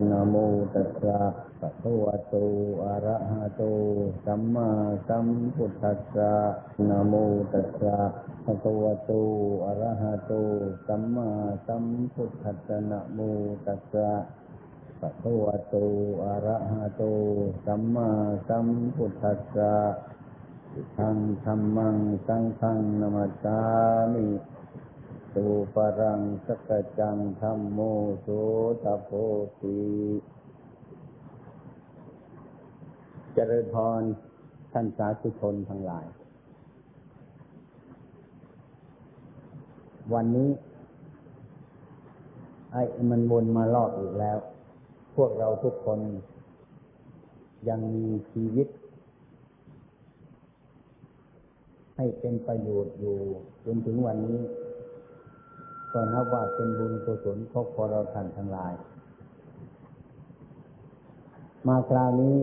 นะโมตัสสะภะคะวะโตอะระหะโตสัมมาสัมพุทธัสสะนะโมตัสสะภะคะวะโตอะระหะโตสัมมาสัมพุทธัสสะนะโมตัสสะภะคะวะโตอะระหะโตสัมมาสัมพุทธัสสะพุทธังธัมมังสังฆังนะมัสสามิสุปรังสัจจังธัมโมโสตโพธิเจริญพรท่านสาธุชนทั้งหลายวันนี้มันวนมารอบอีกแล้วพวกเราทุกคนยังมีชีวิตให้เป็นประโยชน์อยู่จนถึงวันนี้ก็นับว่าเป็นบุญกุศลของพวกเราท่านทั้งหลายมาคราวนี้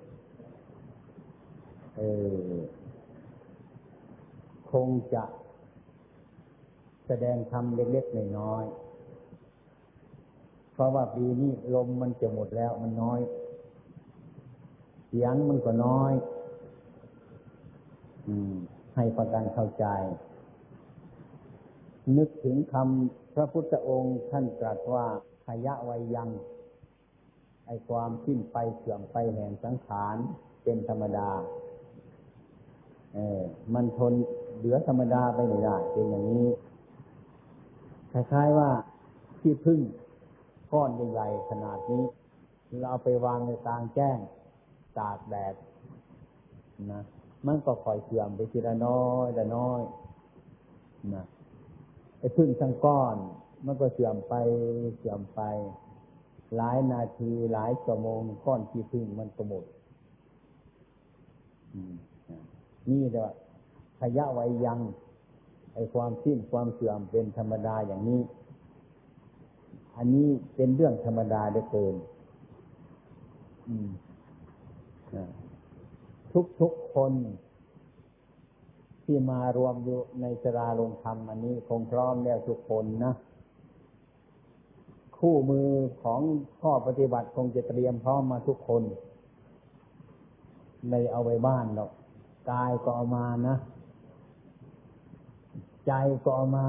คงจะแสดงธรรมเล็กๆน้อยๆเพราะว่าปีนี้ลมมันจะหมดแล้วมันน้อยเสียงมันก็น้อยให้ประกันเข้าใจนึกถึงคำพระพุทธองค์ท่านตรัสว่าขยะวัยยังไอ้ความสิ้นไปเสื่อมไปแห่งสังขารเป็นธรรมดามันทนเหลือธรรมดาไปไม่ได้เป็นอย่างนี้คล้ายๆว่าที่พึ่งก้อนใหญ่ๆขนาดนี้เราเอาไปวางในกลางแจ้งตากแดดนะมันก็ค่อยเสื่อมไปทีละน้อยละน้อยนะไอ้พึ่งทั้งก้อนมันก็เสื่อมไปเสื่อมไปหลายนาทีหลายชั่วโมงก้อนที่พึ่งมันก็หมดนี่แหละขยะไว้ยังไอ้ความสิ้นความเสื่อมเป็นธรรมดาอย่างนี้อันนี้เป็นเรื่องธรรมดาเหลือเกินทุกคนที่มารวมอยู่ในศาลาโรงธรรมอันนี้คงพร้อมแล้วทุกคนนะคู่มือของข้อปฏิบัติคงจะเตรียมพร้อมมาทุกคนไม่เอาไว้บ้านหรอกกายก็เอามานะใจก็เอามา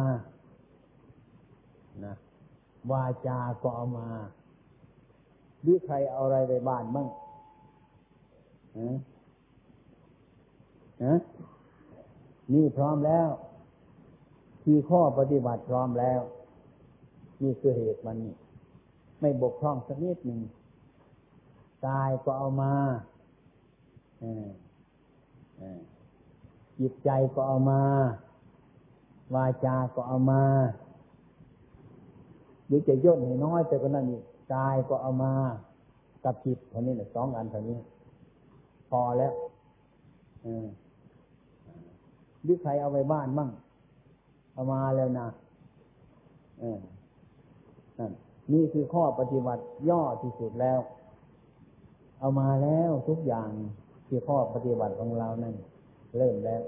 นะวาจาก็เอามาหรือใครเอาอะไรไปบ้านบ้างนี่พร้อมแล้วที่ข้อปฏิบัติพร้อมแล้วนี่คือเหตุมันนี่ไม่บกพร่องสักนิดหนึ่งกายก็เอามาจิตใจก็เอามาวาจาก็เอามาหรือจะย่นให้น้อยแต่ก็นั่นนี่กายก็เอามากับจิตเท่านี้แหละสองอันเท่านี้พอแล้วหรือใครเอาไปบ้านมั่งเอามาแล้วนะนี่คือข้อปฏิบัติย่อที่สุดแล้วเอามาแล้วทุกอย่างที่ข้อปฏิบัติของเรานั่นเริ่มแล้ว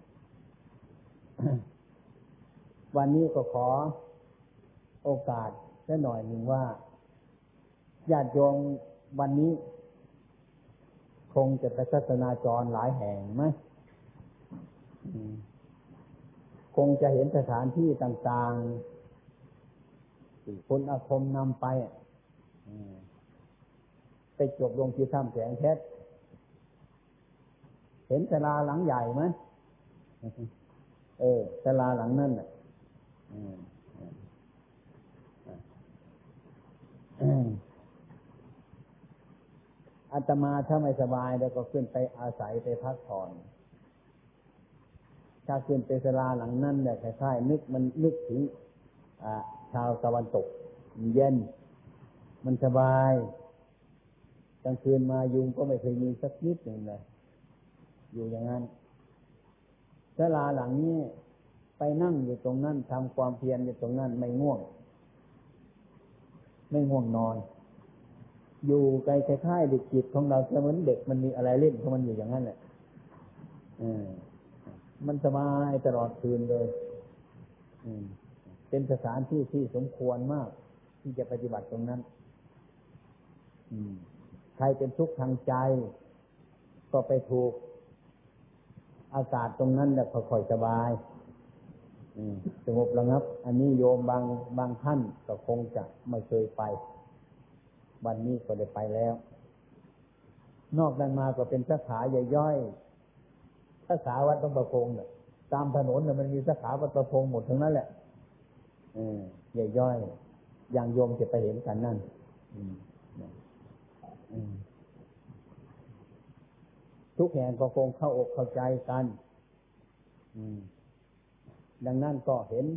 วันนี้ก็ขอโอกาสแค่หน่อยหนึ่งว่าญาติโยมวันนี้คงจะไปทัศนาจรหลายแห่งไหมคงจะเห็นสถานที่ต่างๆที่คนอาคมนำไปจบลงที่ถ้ำแสงเพชรเห็นศาลาหลังใหญ่ไหมศาลาหลังนั่นน่ะอาตมาถ้าไม่สบายแล้วก็ขึ้นไปอาศัยไปพักผ่อนถ้าขึ้นไปศาลาหลังนั่นเนี่ยคล้ายๆนึกถึงชาวตะวันตกเย็นมันสบายกลางคืนมายุงก็ไม่เคยมีสักนิดหนึ่งเลยอยู่อย่างนั้นศาลาหลังนี้ไปนั่งอยู่ตรงนั้นทำความเพียรอยู่ตรงนั้นไม่ง่วงนอนอยู่ไกลคล้ายๆเด็กจิตของเราจะเหมือนเด็กมันมีอะไรเล่นของมันอยู่อย่างนั้นแหละมันสบายตลอดคืนเลยเป็นสถานที่ที่สมควรมากที่จะปฏิบัติตรงนั้นใครเป็นทุกข์ทางใจก็ไปถูกอากาศตรงนั้นแล้วค่อยๆสบายสงบระงับอันนี้โยมบางท่านก็คงจะไม่เคยไปวันนี้ก็ได้ไปแล้วนอกนั้นมาก็เป็นสาขาย่อยๆสาขาวัดหลวงประพงษ์ตามถนนมันมีสาขาวัดประพงษ์หมดทั้งนั้นแหละย่อยๆอย่างโยมจะไปเห็นกันนั่นทุกแห่งก็คงเข้าอกเข้าใจกันดังนั้นก็เห็น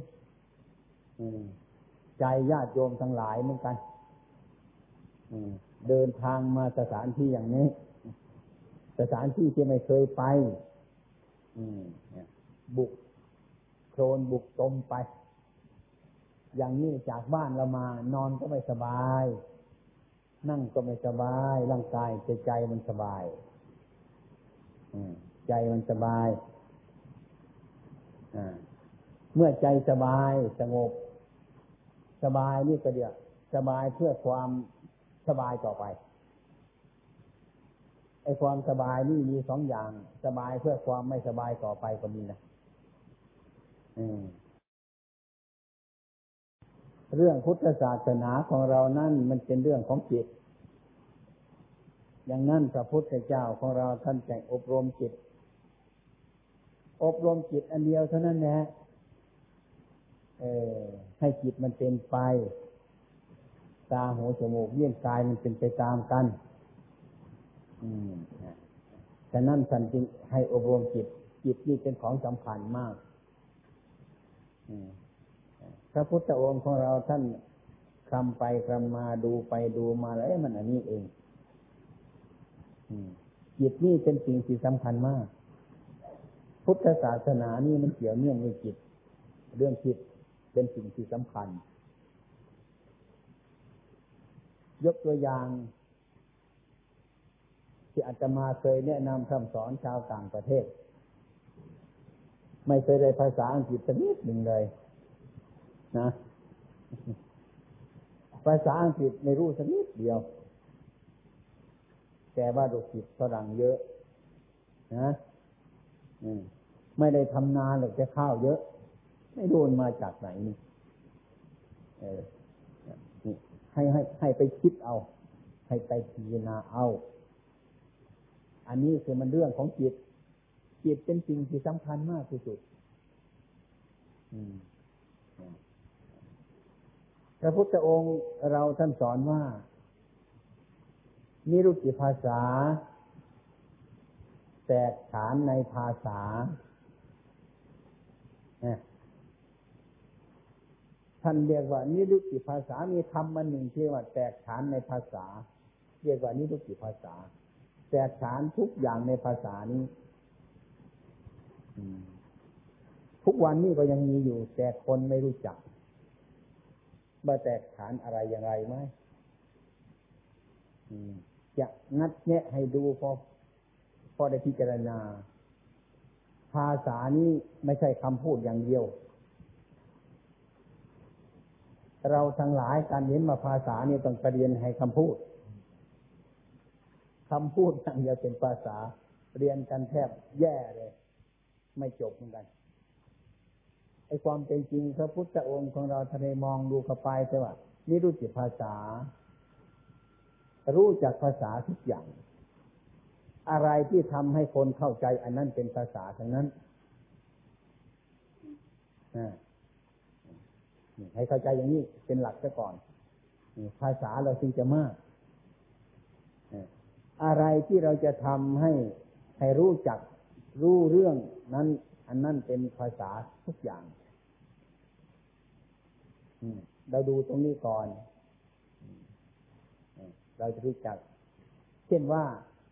ใจญาติโยมทั้งหลายเหมือนกันเดินทางมาสถานที่อย่างนี้สถานที่ที่ไม่เคยไปบุกโคลนบุกตมไปอย่างนี้จากบ้านเรามานอนก็ไม่สบายนั่งก็ไม่สบายร่างกายใจมันสบายใจมันสบายเมื่อใจสบายสงบสบายนี่ก็เดียวสบายเพื่อความสบายต่อไปไอ้ความสบายนี่มีสองอย่างสบายเพื่อความไม่สบายต่อไปก็มีนะเรื่องพุทธศาสนาของเรานั่นมันเป็นเรื่องของจิตอย่างนั้นพระพุทธเจ้าของเราท่านแจกอบรมจิตอันเดียวเท่านั้นแหละให้จิตมันเป็นไปตาหูจมูกเลี้ยงกายมันเป็นไปตามกันฉะนั้นท่านจึงให้อบรมจิตนี่เป็นของสำคัญมากพระพุทธองค์ของเราท่านคลำไปคลำมาดูไปดูมาแล้วมันอันนี้เองจิตนี่เป็นสิ่งที่สำคัญมากพุทธศาสนานี่มันเกี่ยวเนื่องกับจิตเรื่องจิตเป็นสิ่งที่สำคัญยกตัวอย่างที่อาตมาเคยแนะนำคำสอนชาวต่างประเทศไม่เคยได้ภาษาอังกฤษสักนิดหนึ่งเลยนะภาษาอังกฤษไม่รู้สักนิดเดียวแต่ว่าลูกศิษย์ฝรั่งเยอะนะไม่ได้ทำนาหรอกจะข้าวเยอะไม่รู้มาจากไหนนี่ให้ไปคิดเอาให้ไปพิจารณาเอาอันนี้คือมันเรื่องของจิตเป็นสิ่งที่สำคัญมากที่สุดพระพุทธองค์เราท่านสอนว่านิรุตติภาษาแตกฉานในภาษาท่านเรียกว่านิรุตติภาษามีคำอันหนึ่งที่ว่าแตกฉานในภาษาเรียกว่านิรุตติภาษาแตกฉานทุกอย่างในภาษานี้ทุกวันนี้ก็ยังมีอยู่แต่คนไม่รู้จักว่าแตกฉานอะไรอย่างไรไหมจะงัดแงะให้ดูพอได้พิจารณาภาษานี้ไม่ใช่คำพูดอย่างเดียวเราทั้งหลายการเห็นมาภาษานี่ต้องเรียนให้คำพูดอย่างเดียวเป็นภาษาเรียนกันแทบแย่เลยไม่จบเหมือนกันไอ้ความเป็นจริงพระพุทธองค์ของเราทะเลมองดูเข้าไปใช่ว่านี่รู้จักภาษารู้จักภาษาทุกอย่างอะไรที่ทำให้คนเข้าใจอันนั้นเป็นภาษาทั้งนั้นให้เข้าใจอย่างนี้เป็นหลักซะก่อนภาษาเราจึงจะมากอะไรที่เราจะทำให้รู้จักรู้เรื่องนั้นอันนั้นเป็นภาษาทุกอย่างเราดูตรงนี้ก่อนเราจะรู้จักเช่นว่า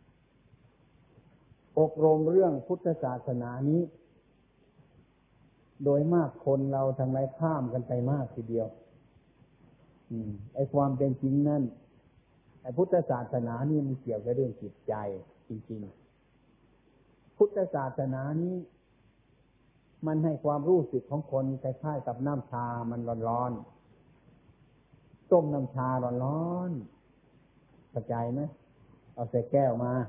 อบรมเรื่องพุทธศาสนานี้โดยมากคนเราทั้งหลายข้ามกันไปมากทีเดียวไอ้ความเป็นจริงนั่นไอ้พุทธศาสนานี่มันเกี่ยวกับเรื่องจิตใจจริงๆพุทธศาสนานี้มันให้ความรู้สึกของคนคล้ายๆกับน้ำชามันร้อนๆต้มน้ำชาร้อนเข้าใจไหมเอาใส่แก้วมา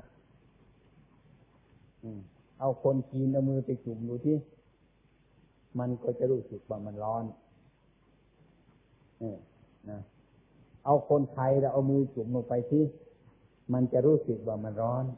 เอาคนกินเอามือไปจุ่มดูที่มันก็จะรู้สึกว่ามันร้อนนะเอาคนไทยแล้วเอามือจุ่มลงไปที่มันจะรู้สึกว่ามันร้อน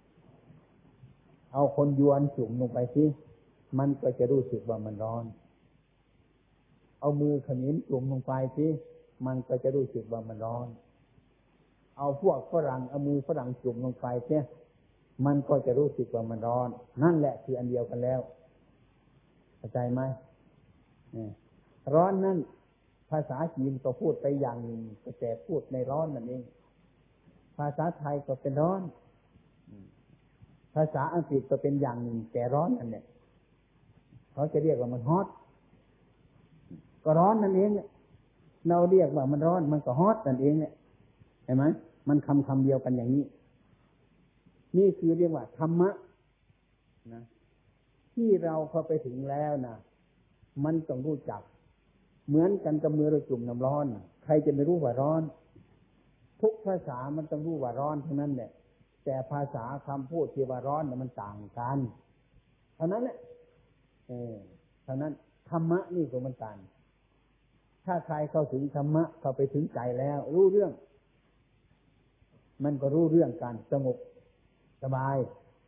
เอาคนยวนจุ่มลงไปที่มันก็จะรู้สึกว่ามันร้อนเอามือเขมิ้นจุ่มลงไปที่มันก็จะรู้สึกว่ามันร้อนเอาพวกฝรั่งเอามือฝรั่งจุ่มลงไปที่มันก็จะรู้สึกว่ามันร้อนนั่นแหละคืออันเดียวกันแล้วเข้าใจไหมร้อนนั่นภาษาจีนก็พูดไปอย่างหนึ่งแต่พูดในร้อนนั่นเองภาษาไทยก็เป็นร้อนภาษาอังกฤษก็เป็นอย่างหนึ่งแต่ร้อนนั่นแหละเขาจะเรียกว่ามันฮอตก็ร้อนนั่นเองเราเรียกว่ามันร้อนมันก็ฮอตนั่นเองเนี่ยเห็นไหมมันคำเดียวกันอย่างนี้นี่คือเรียกว่าธรรมะนะที่เราเข้าไปถึงแล้วนะมันต้องรู้จักเหมือนกันกับมือเราจุ่มน้ำร้อนใครจะไม่รู้ว่าร้อนทุกภาษามันต้องรู้ว่าร้อนทั้งนั้นแหละแต่ภาษาคำพูดที่ว่าร้อนมันต่างกันเท่านั้นแหละเท่านั้นธรรมะนี่ก็มันต่างถ้าใครเข้าถึงธรรมะเข้าไปถึงใจแล้วรู้เรื่องมันก็รู้เรื่องการสงบสบาย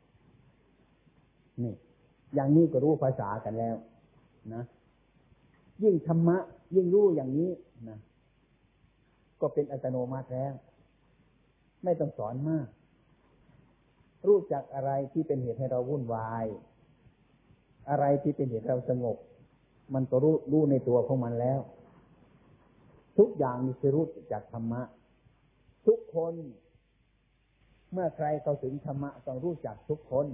นี่อย่างนี้ก็รู้ภาษากันแล้วนะยิ่งธรรมะยิ่งรู้อย่างนี้นะก็เป็นอัตโนมัติแล้วไม่ต้องสอนมากรู้จักอะไรที่เป็นเหตุให้เราวุ่นวายอะไรที่เป็นเหตุเราสงบมันก็รู้ในตัวของมันแล้วทุกอย่างมีคือรู้จากธรรมะทุกคนเมื่อใครเข้าถึงธรรมะต้องรู้จักทุกคน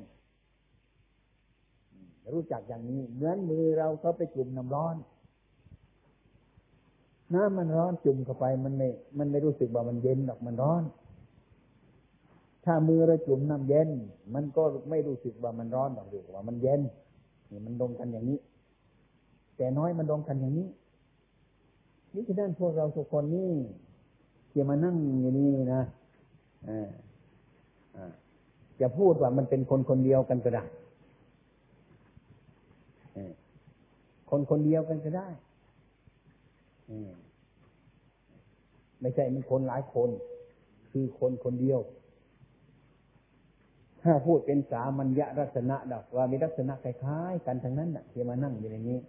รู้จักอย่างนี้เหมือนมือเราเขาไปจุ่มน้ำร้อนน้ำมันร้อนจุ่มเข้าไปมันไม่รู้สึกว่ามันเย็นหรอกมันร้อนถ้ามือเราจุ่มน้ำเย็นมันก็ไม่รู้สึกว่ามันร้อนหรอกหรือว่ามันเย็นนี่มันตรงกันอย่างนี้แต่น้อยมันตรงกันอย่างนี้นี่คือด้านพวกเราทุกคนนี่ที่มานั่งอยู่นี่นะจะพูดว่ามันเป็นคนคนเดียวกันก็ได้คนคนเดียวกันก็ได้ไม่ใช่มันคนหลายคนคือคนคนเดียวถ้าพูดเป็นสามัญญลักษณะดอกว่ามีลักษณะคล้ายๆกันทั้งนั้นน่ะที่มานั่งอยู่ในนี้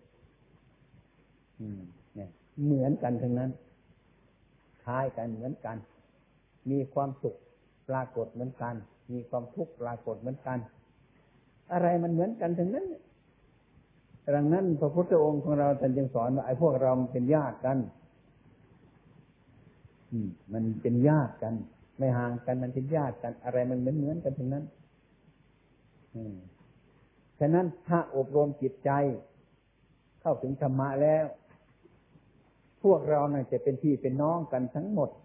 เนี่ยเหมือนกันทั้งนั้นคล้ายกันเหมือนกันมีความสุขปรากฏเหมือนกันมีความทุกข์ปรากฏเหมือนกันอะไรมันเหมือนกันทั้งนั้นดังนั้นพระพุทธองค์ของเราท่านจึงสอนว่าไอ้พวกเราเป็นญาติกันมันเป็นญาติกันไม่ห่างกันมันเป็นญาติกันอะไรมันเหมือนกันทั้งนั้นฉะนั้นถ้าอบรมจิตใจเข้าถึงธรรมะแล้วพวกเราน่ะจะเป็นพี่เป็นน้องกันทั้งหมด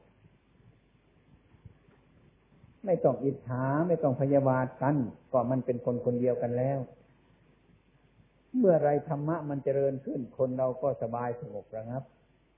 ไม่ต้องอิจฉาไม่ต้องพยาบาทกันก็มันเป็นคนคนเดียวกันแล้วเมื่อไรธรรมะมันเจริญขึ้นคนเราก็สบายสงบระงับ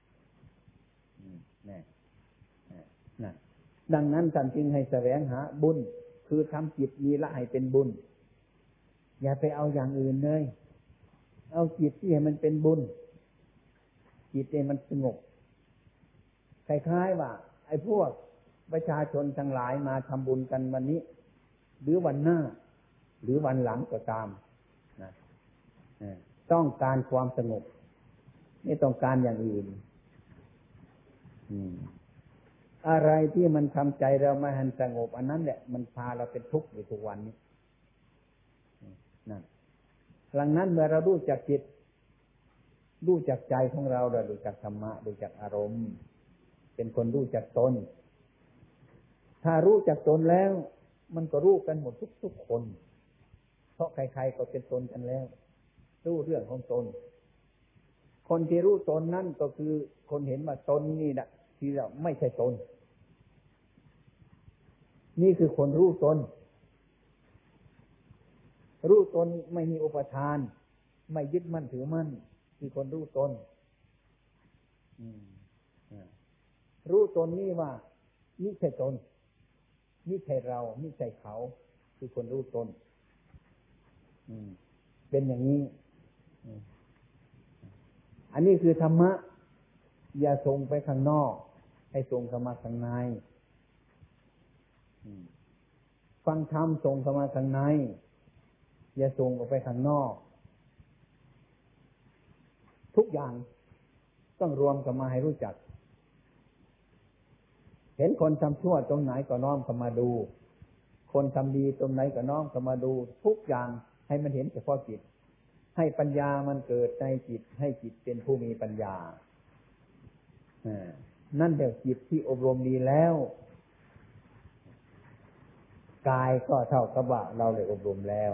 นะดังนั้นท่านจึงให้แสวงหาบุญคือทำจิตมีละให้เป็นบุญอย่าไปเอาอย่างอื่นเลยเอาจิตที่ให้มันเป็นบุญจิตให้มันสงบคล้ายๆว่าไอ้พวกประชาชนทั้งหลายมาทำบุญกันวันนี้หรือวันหน้าหรือวันหลังก็ตามนะต้องการความสงบไม่ต้องการอย่างอื่นอะไรที่มันทำใจเราไม่ให้สงบอันนั้นแหละมันพาเราเป็นทุกข์อยู่ทุกวันนี้นั่นหลังนั้นเมื่อเรารู้จักจิตรู้จักใจของเราเรารู้จักธรรมะรู้จักอารมณ์เป็นคนรู้จักตนถ้ารู้จักตนแล้วมันก็รู้กันหมดทุกคนเพราะใครๆก็เป็นตนกันแล้วรู้เรื่องของตนคนที่รู้ตนนั่นก็คือคนเห็นว่าตนนี่แหละที่เราไม่ใช่ตนนี่คือคนรู้ตนรู้ตนไม่มีอุปทานไม่ยึดมั่นถือมั่นคือคนรู้ตนรู้ตนนี่ว่านี่ใช่ตนไม่ใช่เราไม่ใช่เขาคือคนรู้ตนเป็นอย่างนี้อันนี้คือธรรมะอย่าส่งไปข้างนอกให้ส่งเข้ามาข้างในฟังธรรมส่งเข้ามาข้างในอย่าส่งออกไปข้างนอกทุกอย่างต้องรวมกันมาให้รู้จักเห็นคนทำชั่วตรงไหนก็น้อมเข้ามาดูคนทำดีตรงไหนก็น้อมเข้ามาดูทุกอย่างให้มันเห็นเฉพาะจิตให้ปัญญามันเกิดในจิตให้จิตเป็นผู้มีปัญญานั่นเดี๋ยวจิตที่อบรมดีแล้วกายก็เท่ากับว่าเราได้อบรมแล้ว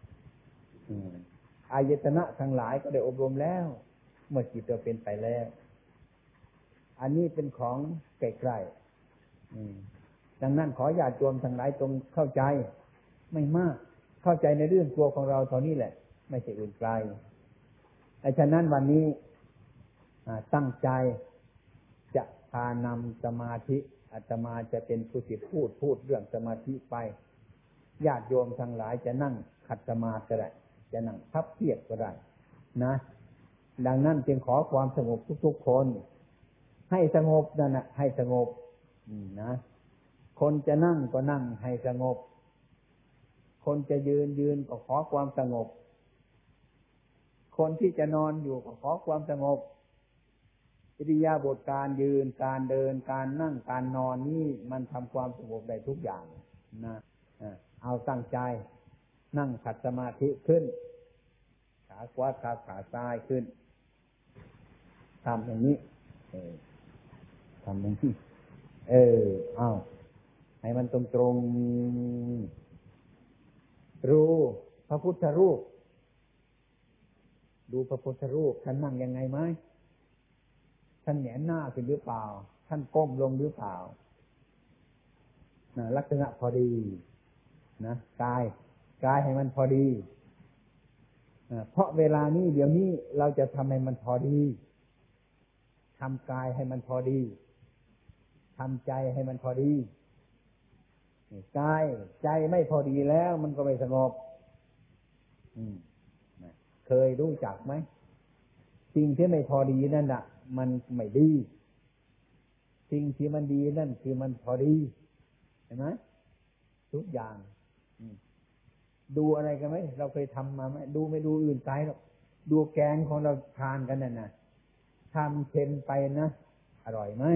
อายตนะทั้งหลายก็ได้อบรมแล้วเมื่อจิตเราเป็นไปแล้วอันนี้เป็นของใกล้ๆดังนั้นขอญาติโยมทั้งหลายจงเข้าใจไม่มากเข้าใจในเรื่องตัวของเราเท่านี้แหละไม่ใช่อื่นไกลฉะนั้นวันนี้ตั้งใจจะพานำสมาธิอาตมาจะเป็นผู้ที่พูดเรื่องสมาธิไปญาติโยมทั้งหลายจะนั่งขัดสมาธิก็ได้จะนั่งพับเพียบก็ได้นะดังนั้นจึงขอความสงบทุกๆคนให้สงบนั่นนะให้สงบนะคนจะนั่งก็นั่งให้สงบคนจะยืนก็ขอความสงบคนที่จะนอนอยู่ก็ขอความสงบอิริยาบถการยืนการเดินการนั่งการนอนนี่มันทำความสงบได้ทุกอย่างนะเอาตั้งใจนั่งขัดสมาธิขึ้นขาขวาขาซ้ายขึ้นทำอย่างนี้ทำอย่างนี้เอาให้มันตรงรู้พระพุทธรูปดูพระพุทธรูปท่านนั่งยังไงไหมท่านแหงนหน้าขึ้นหรือเปล่าท่านก้มลงหรือเปล่าลักษณะพอดีนะกายให้มันพอดีเพราะเวลานี้เดี๋ยวนี้เราจะทำให้มันพอดีทำกายให้มันพอดีทำใจให้มันพอดีกายใจไม่พอดีแล้วมันก็ไม่สงบเคยรู้จักไหมสิ่งที่ไม่พอดีนั่นน่ะมันไม่ดีสิ่งที่มันดีนั่นคือมันพอดีเห็นไหมทุกอย่างดูอะไรกันไหมเราเคยทำมาไหมดูไม่ดูอื่นไกลหรอกดูแกงของเราทานกันน่ะนะทำเค็มไปนะอร่อยไหม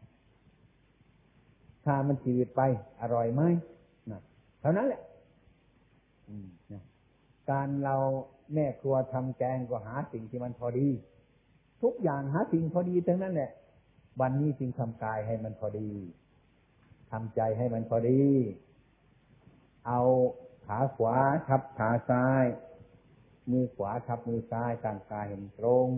ถ้ามันจืดไปอร่อยไหมนะเท่านั้นแหละการเราแม่ครัวทำแกงก็หาสิ่งที่มันพอดีทุกอย่างหาสิ่งพอดีทั้งนั้นแหละวันนี้จึงทำกายให้มันพอดีทำใจให้มันพอดีเอาขาขวาทับขาซ้ายมือขวาทับมือซ้ายตั้งกายให้ตรง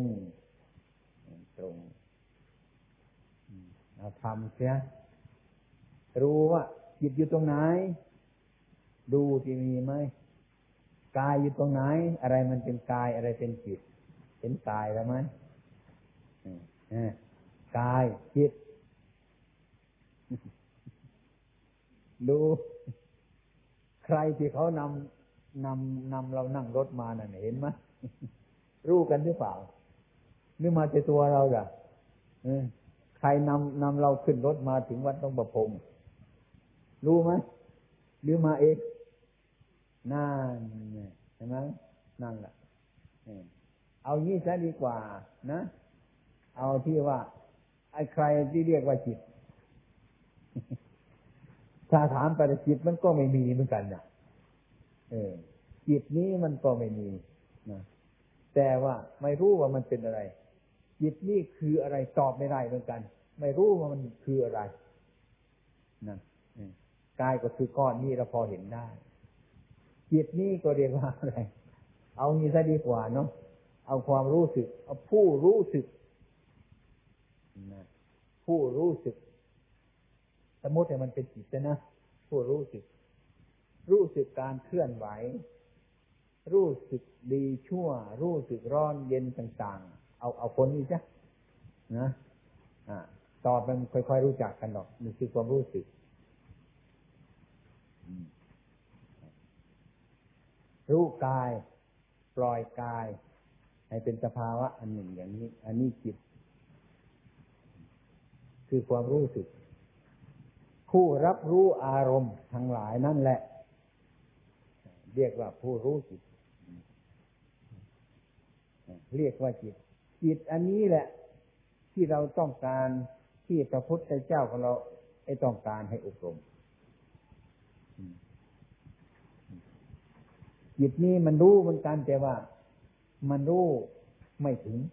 เราทำเสียรู้ว่าจิตอยู่ตรงไหนดูที่มีไหมกายอยู่ตรงไหนอะไรมันเป็นกายอะไรเป็นจิตเห็นกายแล้วไหมกายจิตดูใครที่เขานำเรานั่งรถมาน่ะเห็นไหมรู้กันหรือเปล่าหรือมาแต่ตัวเราล่ะใครนำเราขึ้นรถมาถึงวัดหลวงประพงษ์รู้ไหมหรือมาเองนั่นเห็นไหมนั่นแหละเอางี้ซะดีกว่านะเอาที่ว่าไอ้ใครที่เรียกว่าจิตถ้าถามไปจิตมันก็ไม่มีเหมือนกันนะจิตนี้มันก็ไม่มีนะแต่ว่าไม่รู้ว่ามันเป็นอะไรจิตนี่คืออะไรตอบไม่ได้เหมือนกันไม่รู้ว่ามันคืออะไรนะกายก็คือก้อนนี้เราพอเห็นได้จิตนี้ก็เรียกว่าอะไรเอางี้ซะดีกว่าเนาะเอาความรู้สึกเอาผู้รู้สึกนะผู้รู้สึกสมมติว่ามันเป็นจิตนะผู้รู้สึกการเคลื่อนไหวรู้สึกดีชั่วรู้สึกร้อนเย็นต่างๆเอาคนนี้จ้ะนะต่อไปค่อยๆรู้จักกันหรอกนี่คือความรู้สึกรู้กายปล่อยกายให้เป็นสภาวะอันหนึ่งอย่างนี้อันนี้จิตคือความรู้สึกผู้รับรู้อารมณ์ทั้งหลายนั่นแหละเรียกว่าผู้รู้จิตเรียกว่าจิตจิตอันนี้แหละที่เราต้องการที่พระพุทธเจ้าของเราต้องการให้อบรมจิตนี้มันรู้เหมือนกันแต่ว่ามันรู้ไม่ถึง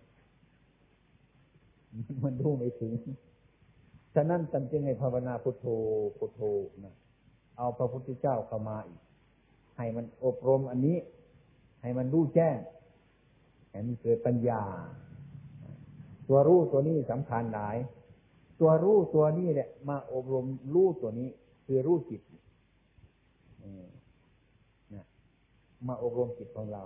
มันรู้ไม่ถึงฉะนั้นท่านจึงให้ภาวนาพุทโธพุทโธนะเอาพระพุทธเจ้าเข้ามาอีกให้มันอบรมอันนี้ให้มันรู้แจ้งให้มันเกิดปัญญาตัวรู้ตัวนี้สำคัญหลายตัวรู้ตัวนี้แหละมาอบรมรู้ตัวนี้คือรู้จิตมาอบรมจิตของเรา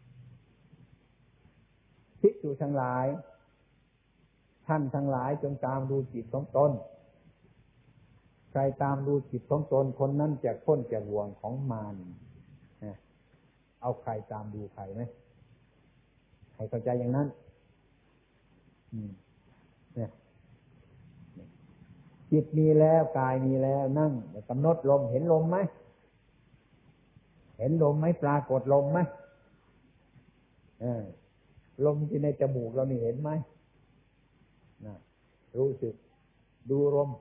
ภิกษุทั้งหลายท่านทั้งหลายจงตามดูจิตของตนใครตามดูจิตของตนคนนั้นจะพ้นจากบ่วงของมารเอาใครตามดูใครไหมใครเข้าใจอย่างนั้นจิตมีแล้วกายมีแล้วนั่งกำหนดลมเห็นลมไหมเห็นลมไหมปรากฏลมไหมลมที่ในจมูกเรานี่เห็นไหมรู้สึกดูลม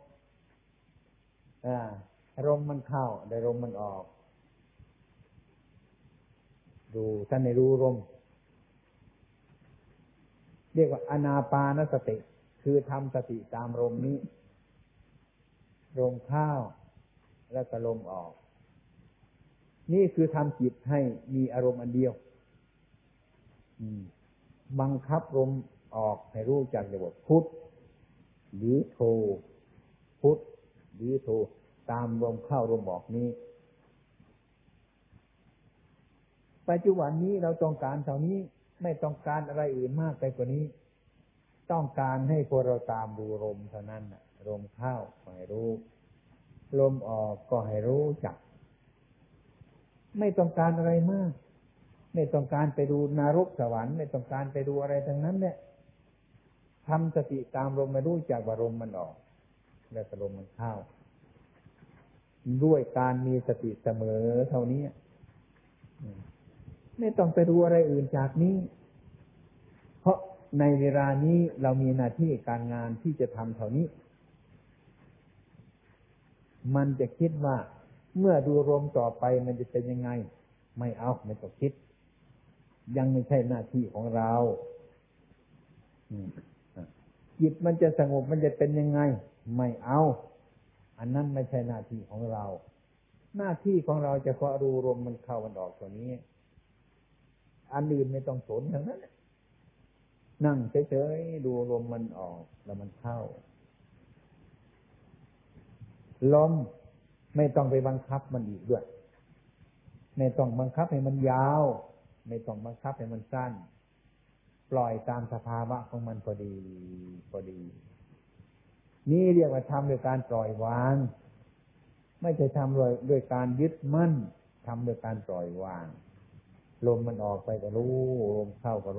ลมมันเข้าได้ลมมันออกดูท่านในรู้ลมเรียกว่าอานาปานสติคือทำสติตามลมนี้ลมเข้าแล้วก็ลมออกนี่คือทำจิตให้มีอารมณ์อันเดียวบังคับลมออกให้รู้จักเรียกว่าพุทหรือโทพุทหรือโทตามลมเข้าลมออกนี้ปัจจุบันนี้เราต้องการเท่านี้ไม่ต้องการอะไรอื่นมากไปกว่านี้ต้องการให้พวกเราตามดูลมเท่านั้นลมเข้าก็ให้รู้ลมออกก็ให้รู้จักไม่ต้องการอะไรมากไม่ต้องการไปดูนรกสวรรค์ไม่ต้องการไปดูอะไรทั้งนั้นเนี่ยทำสติตามลมมารู้จักว่าลมมันออกแล้วก็ลมมันเข้าด้วยการมีสติเสมอเท่านี้ไม่ต้องไปดูอะไรอื่นจากนี้เพราะในเวลานี้เรามีหน้าที่การงานที่จะทำเท่านี้มันจะคิดว่าเมื่อดูลมต่อไปมันจะเป็นยังไงไม่เอาไม่ต้องคิดยังไม่ใช่หน้าที่ของเราจิตมันจะสงบมันจะเป็นยังไงไม่เอาอันนั้นไม่ใช่หน้าที่ของเราหน้าที่ของเราจะเพาะดูลมมันเข้ามันออกตัวนี้อันอื่นไม่ต้องสนทั้งนั้นนั่งเฉยๆดูลมมันออกแล้วมันเข้าลมไม่ต้องไปบังคับมันอีกด้วยไม่ต้องบังคับให้มันยาวไม่ต้องบังคับให้มันสั้นปล่อยตามสภาวะของมันพอดีพอดีนี่เรียกว่าทำโดยการปล่อยวางไม่ใช่ทำโดยการยึดมั่นทำโดยการปล่อยวางลมมันออกไปก็รู้ลมเข้าก็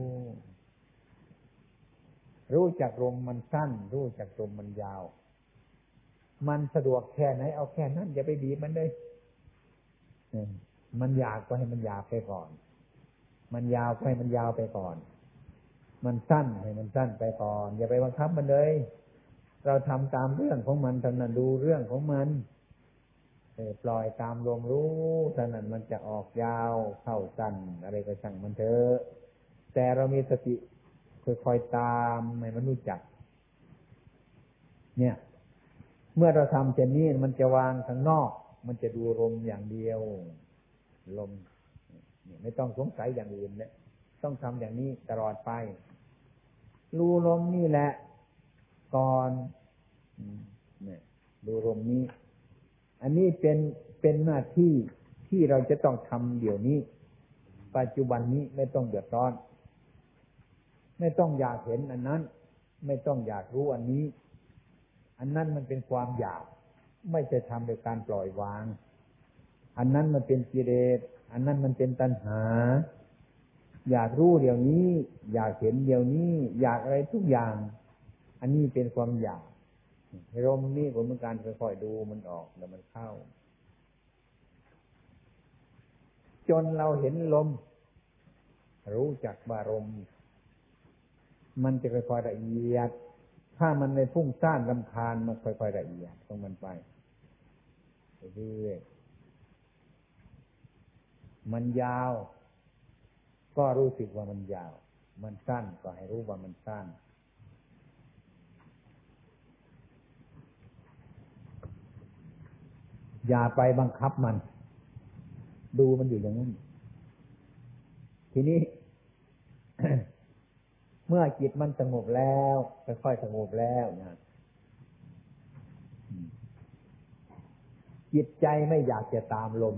รู้จักลมมันสั้นรู้จักลมมันยาวมันสะดวกแค่ไหนเอาแค่นั้นอย่าไปบีบมันเลยมันอยากก็ให้มันอยากไปก่อนมันยาวก็ให้มันยาวไปก่อนมันสั้นให้มันสั้นไปก่อนอย่าไปบังคับมันเลยเราทำตามเรื่องของมันเท่านั้นดูเรื่องของมันปล่อยตามลมรู้เท่านั้นมันจะออกยาวเข้าสั้นอะไรก็ช่างมันเถอะแต่เรามีสติค่อยๆตามให้มันรู้จักเนี่ยเมื่อเราทำเช่นนี้มันจะวางข้างนอกมันจะดูลมอย่างเดียวลมไม่ต้องสงสัยอย่างอื่นเลยต้องทำอย่างนี้ตลอดไปรู้ลมนี่แหละก่อนเนี่ยดูลมนี้อันนี้เป็นหน้าที่ที่เราจะต้องทำเดี๋ยวนี้ปัจจุบันนี้ไม่ต้องเดือดร้อนไม่ต้องอยากเห็นอันนั้นไม่ต้องอยากรู้อันนี้อันนั้นมันเป็นความอยากไม่จะทำโดยการปล่อยวางอันนั้นมันเป็นกิเลสอันนั้นมันเป็นตัณหาอยากรู้เดี๋ยวนี้อยากเห็นเดี๋ยวนี้อยากอะไรทุกอย่างอันนี้เป็นความอยากลมนี่ผมเป็นการค่อยๆดูมันออกแล้วมันเข้าจนเราเห็นลมรู้จักว่าลมมันจะค่อยๆละเอียดถ้ามันในพุ่งซ่านรำคาญมันค่อยๆละเอียดของมันไปเรื่อยๆมันยาวก็รู้สึกว่ามันยาวมันสั้นก็ให้รู้ว่ามันสั้นอย่าไปบังคับมันดูมันอยู่อย่างนั้นทีนี้ เมื่อจิตมันสงบแล้วค่อยๆสงบแล้วนะจิตใจไม่อยากจะตามลม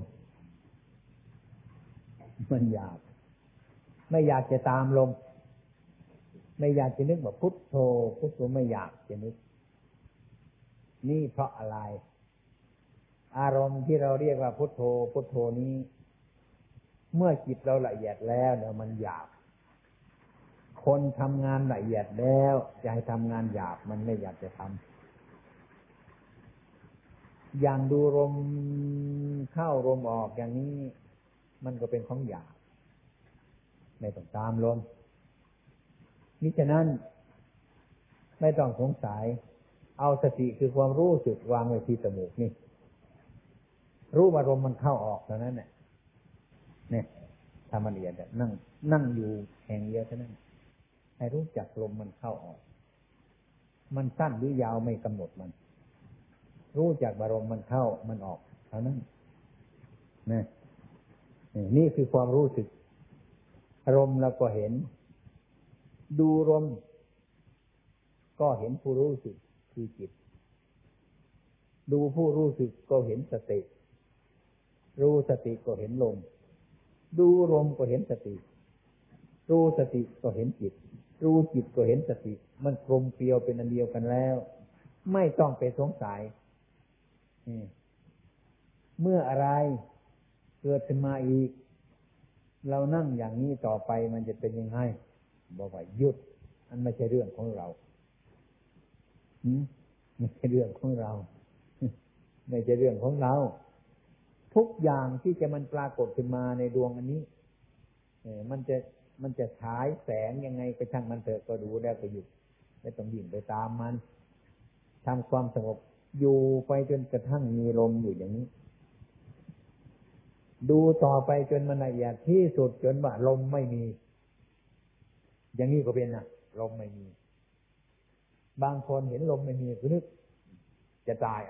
มันอยากไม่อยากจะตามลมไม่อยากจะนึกว่าพุทโธพุทโธไม่อยากจะนึกนี่เพราะอะไรอารมณ์ที่เราเรียกว่าพุทโธพุทโธนี้เมื่อจิตเราละเอียดแล้วเนี่ยมันหยาบคนทำงานละเอียดแล้วจะให้ทำงานหยาบมันไม่อยากจะทำอย่างดูลมเข้าลมออกอย่างนี้มันก็เป็นของหยาบไม่ต้องตามลมมิฉะนั้นไม่ต้องสงสัยเอาสติคือความรู้สึกวางไว้ที่จมูกนี่รู้ว่าลมมันเข้าออกเท่านั้นเนี่ยทำมันละเอียดนั่งอยู่แห่งเดียวเท่านั้นให้รู้จักลมมันเข้าออกมันสั้นหรือยาวไม่กำหนดมันรู้จักว่าลมมันเข้ามันออกเท่านั้นนี่คือความรู้สึกลมเราก็เห็นดูลมก็เห็นผู้รู้สึกคือจิตดูผู้รู้สึกก็เห็นสติรู้สติก็เห็นลมดูลมก็เห็นสติรู้สติก็เห็นจิตรู้จิตก็เห็นสติมันกลมเกลียวเป็นอันเดียวกันแล้วไม่ต้องไปสงสัยเมื่ออะไรเกิดขึ้นมาอีกเรานั่งอย่างนี้ต่อไปมันจะเป็นยังไงบอกว่าหยุดอันไม่ใช่เรื่องของเราไม่ใช่เรื่องของเราไม่ใช่เรื่องของเราทุกอย่างที่จะมันปรากฏขึ้นมาในดวงอันนี้มันจะฉายแสงยังไงก็ช่างมันเถอะก็ดูแล้วก็หยุดไม่ต้องยิ่งไปตามมันทำความสงบอยู่ไปจนกระทั่งมีลมอยู่อย่างนี้ดูต่อไปจนมันละเอียดที่สุดจนว่าลมไม่มีอย่างนี้ก็เป็นลมไม่มีบางคนเห็นลมไม่มีก็นึกจะตาย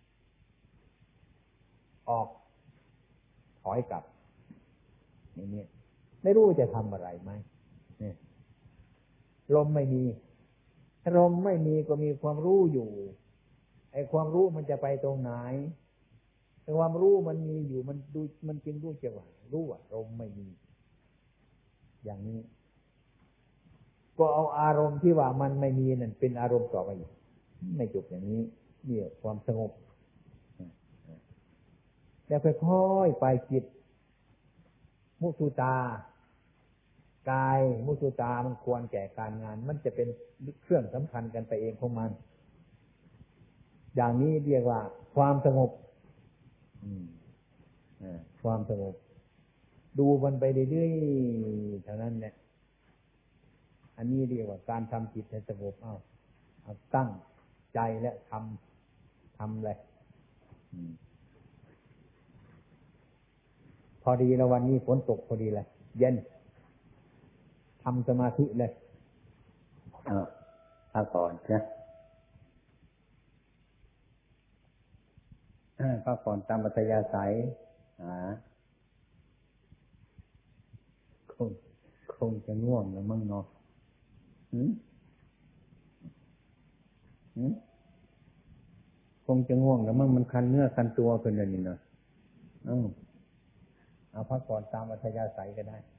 ออกถอยกลับอย่างนี้ไม่รู้จะทำอะไรไหมลมไม่มีลมไม่มีก็มีความรู้อยู่ไอ้ความรู้มันจะไปตรงไหนแต่ความรู้มันมีอยู่มันดูมันจึงรู้จักว่ารู้ว่าลมไม่มีอย่างนี้ก็เอาอารมณ์ที่ว่ามันไม่มีนั่นเป็นอารมณ์ต่อไปอีกไม่จบอย่างนี้เนี่ยความสงบแล้วค่อยๆไปจิตมุทุตากายมุทุตามันควรแก่การงานมันจะเป็นเครื่องสำคัญกันไปเองของมันอย่างนี้เรียกว่าความสงบความสงบดูมันไปเรื่อยๆเท่านั้นแหละอันนี้เรียกว่าการทำจิตให้สงบเอาตั้งใจและทำเลยพอดีแล้ววันนี้ฝนตกพอดีเลยเย็นทำสมาธิเลยพักก่อนนะพักก่อนตามอัธยาศัยคงจะง่วงแล้วมั้งเนาะคงจะง่วงแล้วมั้งมันคันเนื้อคันตัวขึ้นเลยนี่เนาะเอาพักก่อนตามอัธยาศัยก็ได้